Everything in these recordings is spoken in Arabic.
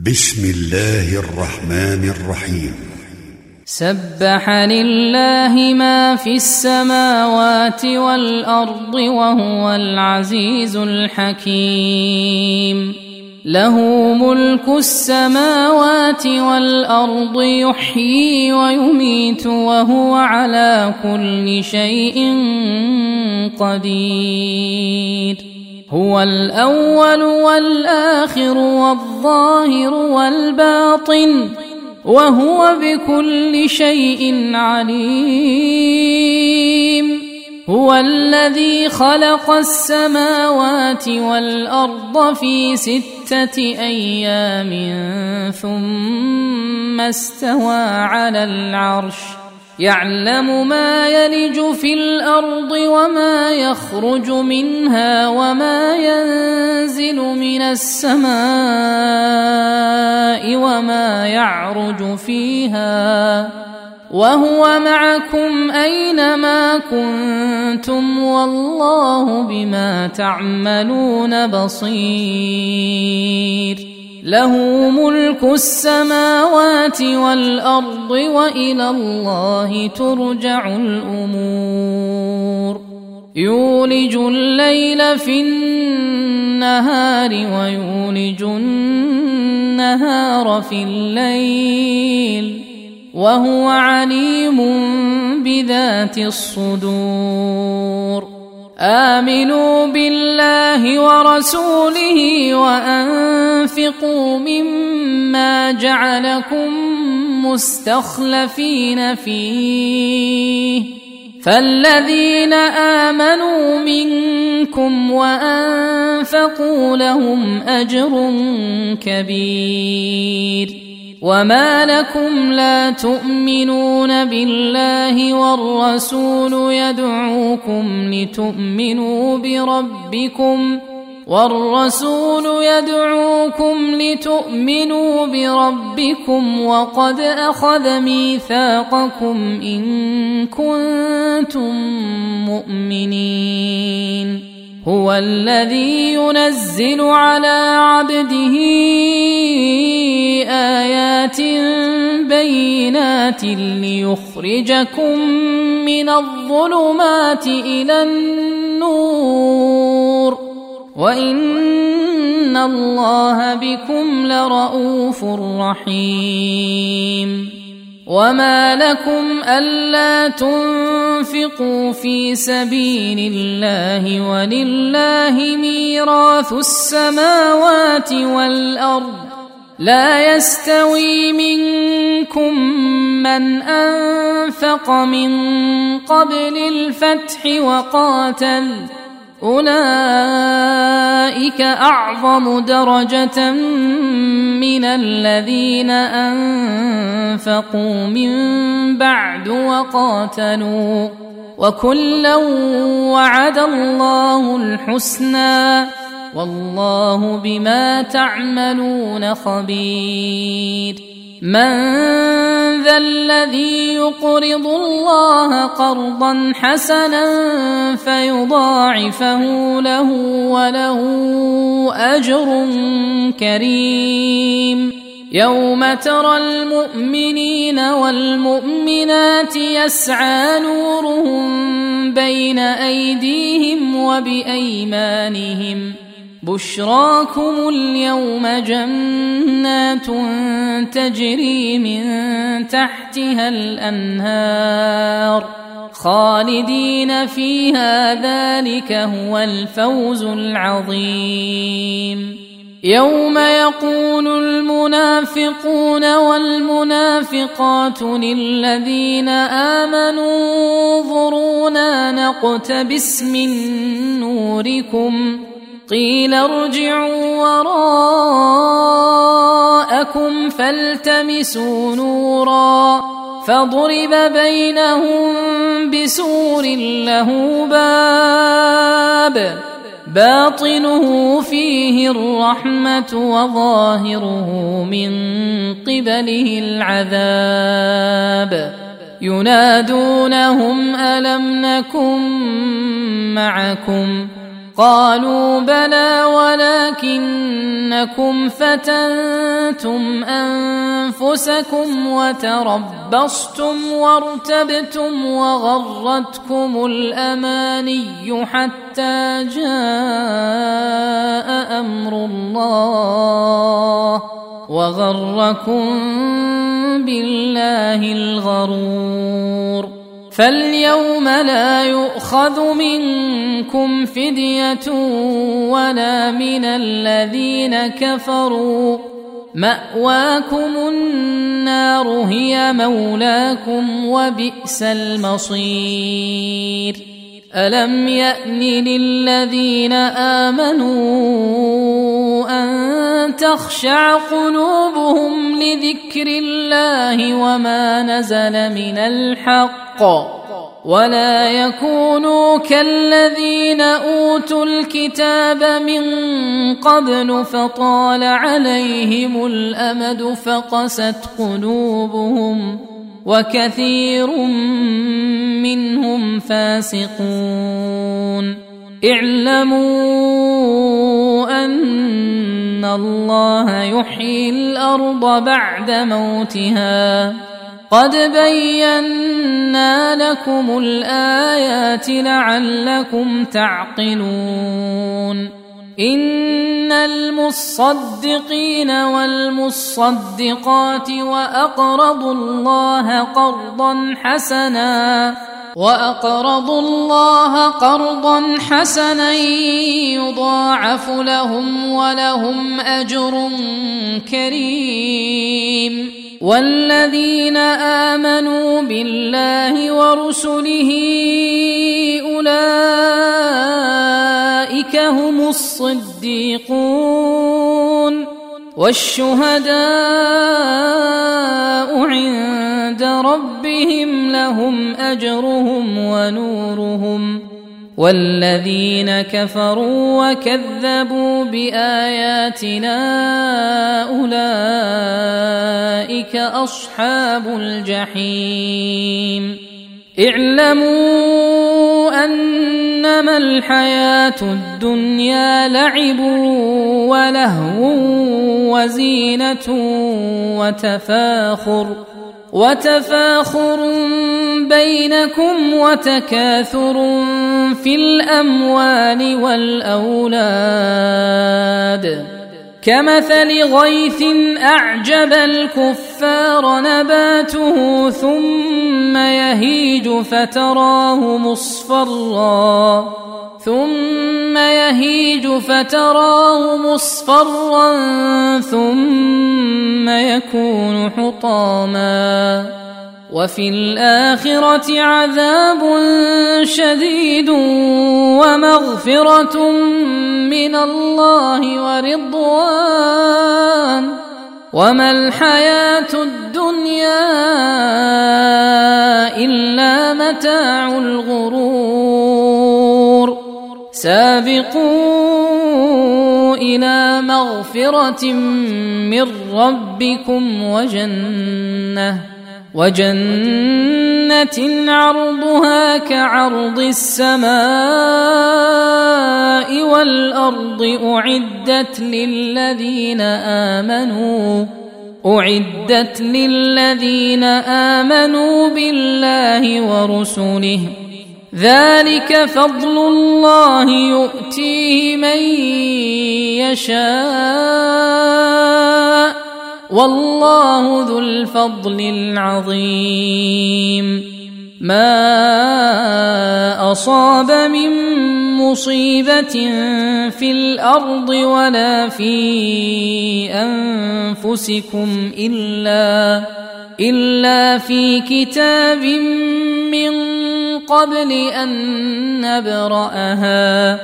بسم الله الرحمن الرحيم. سبح لله ما في السماوات والأرض وهو العزيز الحكيم. له ملك السماوات والأرض، يحيي ويميت وهو على كل شيء قدير. هو الأول والآخر والظاهر والباطن، وهو بكل شيء عليم. هو الذي خلق السماوات والأرض في 6 أيام ثم استوى على العرش، يعلم ما يلج في الأرض وما يخرج منها وما ينزل من السماء وما يعرج فيها، وهو معكم أينما كنتم والله بما تعملون بصير. له ملك السماوات والأرض وإلى الله ترجع الأمور. يولج الليل في النهار ويولج النهار في الليل، وهو عليم بذات الصدور. آمنوا بالله ورسوله وأنفقوا مما جعلكم مستخلفين فيه، فالذين آمنوا منكم وأنفقوا لهم أجر كبير. وما لكم لا تؤمنون بالله والرسول يدعوكم لتؤمنوا بربكم وقد أخذ ميثاقكم إن كنتم مؤمنين. هو الذي ينزل على عبده آيات بينات ليخرجكم من الظلمات إلى النور، وإن الله بكم لرءوف رحيم. وما لكم ألا تنفقوا في سبيل الله ولله ميراث السماوات والأرض، لا يستوي منكم من أنفق من قبل الفتح وقاتل، أولئك أعظم درجة من الذين أنفقوا من بعد وقاتلوا، وكلا وعد الله الحسنى، والله بما تعملون خبير. من ذا الذي يقرض الله قرضا حسنا فيضاعفه له وله أجر كريم. يوم ترى المؤمنين والمؤمنات يسعى نورهم بين أيديهم وبأيمانهم، بشراكم اليوم جنات تجري من تحتها الأنهار خالدين فيها، ذلك هو الفوز العظيم. يوم يقول المنافقون والمنافقات للذين آمنوا انظرونا نقتبس من نوركم، قيل ارجعوا وراءكم فالتمسوا نورا، فضرب بينهم بسور له باب باطنه فيه الرحمة وظاهره من قبله العذاب. ينادونهم ألم نكن معكم قالوا بلى ولكنكم فتنتم أنفسكم وتربصتم وارتبتم وغرتكم الأماني حتى جاء أمر الله وغركم بالله الغرور. فاليوم لا يؤخذ منكم فدية ولا من الذين كفروا، مأواكم النار هي مولاكم وبئس المصير. ألم يأن للذين آمنوا أن تخشع قلوبهم لذكر الله وما نزل من الحق ولا يكونوا كالذين أوتوا الكتاب من قبل فطال عليهم الأمد فقست قلوبهم وكثير منهم فاسقون. اعلموا أن الله يحيي الأرض بعد موتها قد بينا لكم الآيات لعلكم تعقلون. إن المصدقين والمصدقات وأقرضوا الله قرضا حسنا يضاعف لهم ولهم أجر كريم. والذين آمنوا بالله ورسله أولئك هم الصديقون والشهداء عند ربهم لهم أجرهم ونورهم. والذين كفروا وكذبوا بآياتنا أولئك أصحاب الجحيم. اعلموا أنما الحياة الدنيا لعب ولهو وزينة وتفاخر بينكم وتكاثر في الأموال والأولاد كمثل غيث أعجب الكفار نباته ثم يهيج فتراه مصفرا ثم يكون حطاما وفي الآخرة عذاب شديد ومغفرة من الله ورضوان وما الحياة الدنيا إلا متاع الغرور. سابقوا إلى مغفرة من ربكم وجنة عرضها كعرض السماء والأرض أعدت للذين آمنوا بالله ورسله ذلك فضل الله يؤتيه من يشاء والله ذو الفضل العظيم. ما أصاب من مصيبة في الأرض ولا في أنفسكم إلا في كتاب من قبل أن نبرأها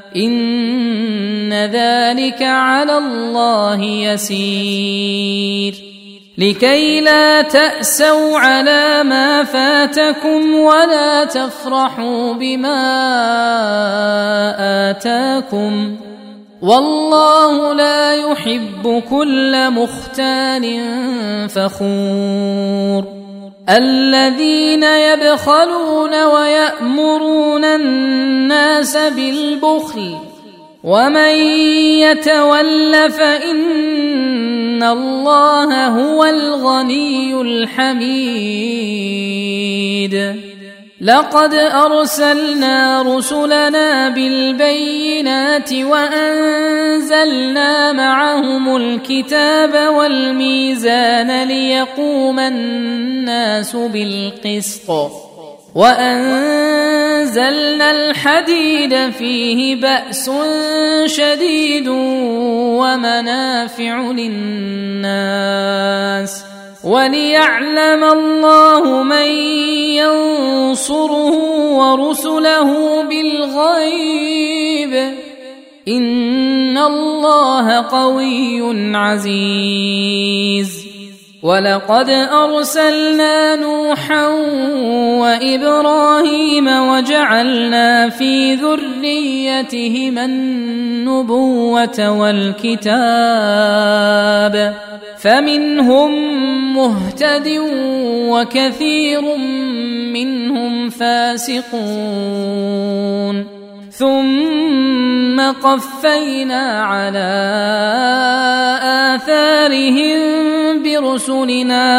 إن ذلك على الله يسير. لكي لا تأسوا على ما فاتكم ولا تفرحوا بما آتاكم والله لا يحب كل مختال فخور. الذين يبخلون ويأمرون الناس بالبخل ومن يتول فإن الله هو الغني الحميد. لقد أرسلنا رسلنا بالبينات وأنزلنا معهم الكتاب والميزان ليقوم الناس بالقسط وأنزلنا الحديد فيه بأس شديد ومنافع للناس وليعلم الله من ينصره ورسله بالغيب إن الله قوي عزيز. ولقد أرسلنا نوحا وإبراهيم وجعلنا في ذريتهما النبوة والكتاب فمنهم مهتد وكثير منهم فاسقون. ثم قفينا على آثارهم برسلنا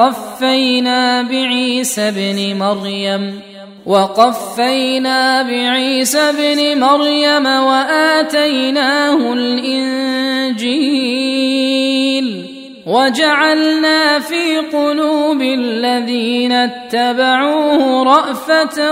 وقفينا بعيسى ابن مريم وآتيناه الإنجيل وجعلنا في قلوب الذين اتبعوه رأفة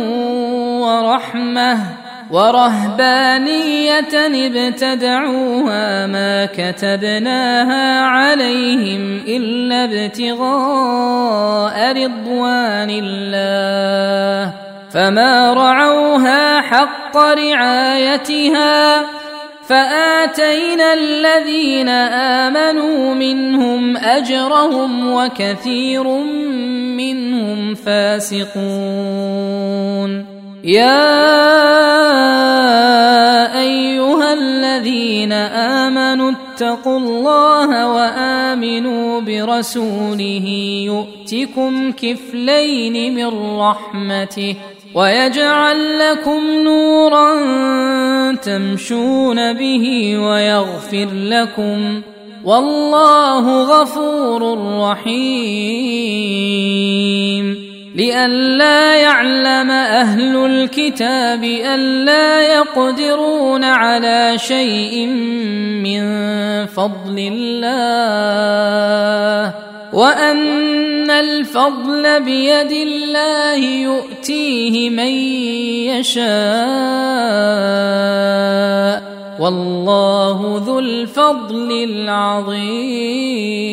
ورحمة ورهبانية ابتدعوها ما كتبناها عليهم إلا ابتغاء رضوان الله فما رعوها حق رعايتها فآتينا الذين آمنوا منهم أجرهم وكثير منهم فاسقون. يا أيها الذين آمنوا اتقوا الله وآمنوا برسوله يؤتكم كفلين من رحمته ويجعل لكم نورا تمشون به ويغفر لكم والله غفور رحيم. لئلا يعلم أهل الكتاب ألا يقدرون على شيء من فضل الله وأن الفضل بيد الله يؤتيه من يشاء والله ذو الفضل العظيم.